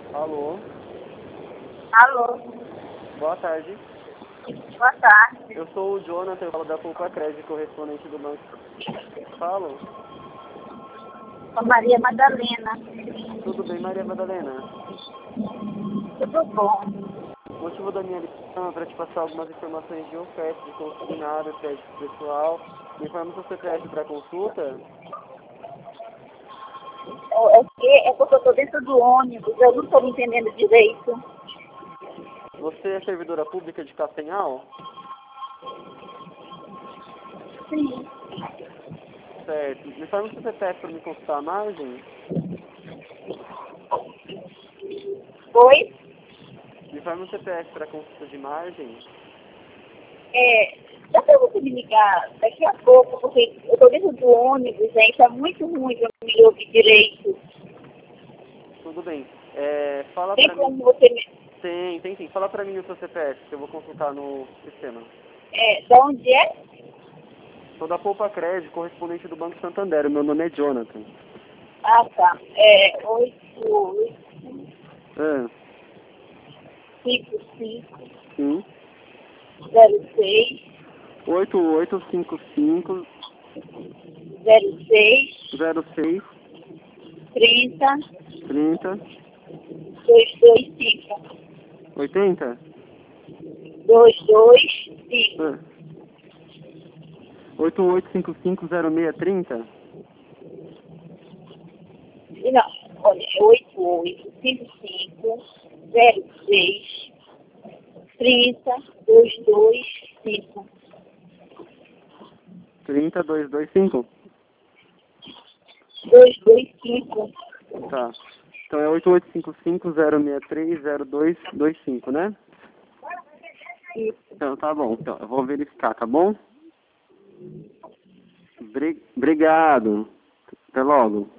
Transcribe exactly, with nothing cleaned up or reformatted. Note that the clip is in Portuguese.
Alô? Alô? Boa tarde. Boa tarde. Eu sou o Jonathan, eu falo da Poupa Crédito, correspondente do banco. Falo? Sou Maria Madalena. Tudo bem, Maria Madalena? Tudo bom? O motivo da minha ligação é para te passar algumas informações de oferta de consignado, crédito pessoal. Me informa se você pede para consulta. É que é porque eu estou dentro do ônibus, eu não estou me entendendo direito. Você é servidora pública de Castanhal? Sim. Certo. Me informa se você pede para me consultar a margem. Oi? Me informa se você pede para consulta de margem. É, dá para você me ligar daqui a pouco, porque eu estou dentro do ônibus, gente, está muito ruim para me ouvir direito. Tudo bem. É, fala Tem para mim. como você me... Tem, tem sim. Fala para mim o seu C P F, que eu vou consultar no sistema. É, da onde é? Sou da Poupa Crédito, correspondente do Banco Santander. O meu nome é Jonathan. Ah, tá. É oito, oito, Ah, cinco, cinco, sim. zero seis, oito oito cinco cinco zero seis, zero seis trinta, trinta dois dois cinco. oitenta. dois dois cinco. Ah. oito oito cinco cinco zero seis trinta. Não, olha, é oito oito cinco cinco zero seis trinta dois dois cinco. trinta dois dois cinco. dois dois cinco. Tá. Então é oito oito cinco cinco zero seis três zero dois dois cinco, né? Isso. Então tá bom. Então eu vou verificar, tá bom? Bri- Obrigado. Até logo.